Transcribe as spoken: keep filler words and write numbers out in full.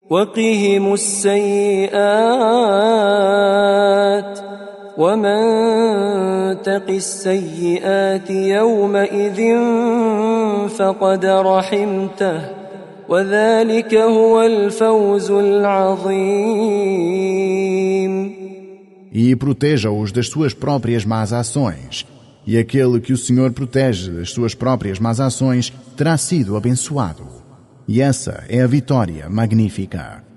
وقهم السيئات ومن تق السيئات يومئذ فقد رحمته وذلك هو الفوز العظيم. E proteja-os das suas próprias más ações. E aquele que o Senhor protege das suas próprias más ações terá sido abençoado. E essa é a vitória magnífica.